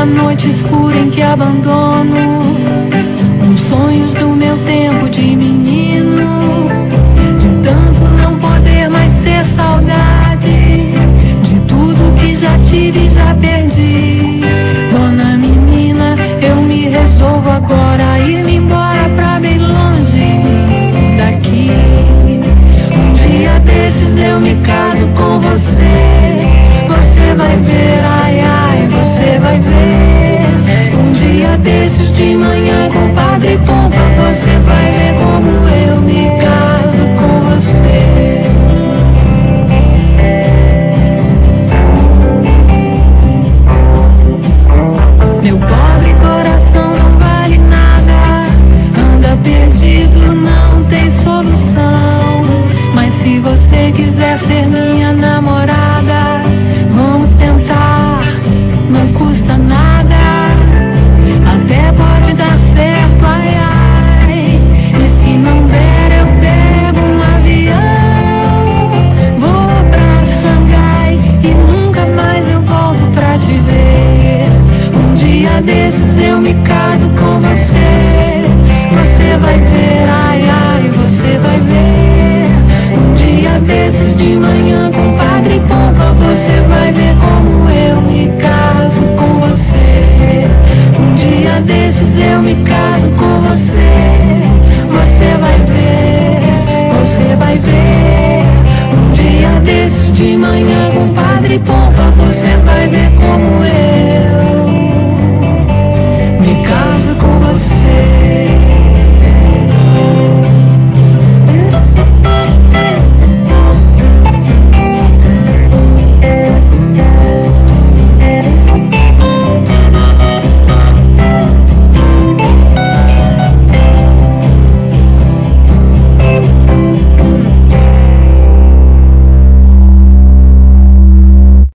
da noite escura em que abandono os sonhos do meu tempo de menino, de tanto não poder mais ter saudade de tudo que já tive e já perdi. Dona menina, eu me resolvo agora a ir-me embora pra bem longe daqui. Um dia desses eu me caso com você. Você vai ver, ai, ai, você vai ver. Um dia desses de manhã com Padre Pompa, você vai ver como eu me caso com você. Meu pobre coração não vale nada, anda perdido, não tem solução. Mas se você quiser ser minha namorada, vamos tentar, não custa nada. Até pode dar certo, ai, ai. E se não der, eu pego um avião, vou pra Xangai e nunca mais eu volto pra te ver. Um dia desses eu me caso com você. Você vai ver, ai, ai, você vai ver. Um dia desses de manhã com Padre Pompa, você vai ver como eu me caso com você. Um dia desses eu me caso com você. Você vai ver, você vai ver. Um dia desses de manhã com Padre Pompa, você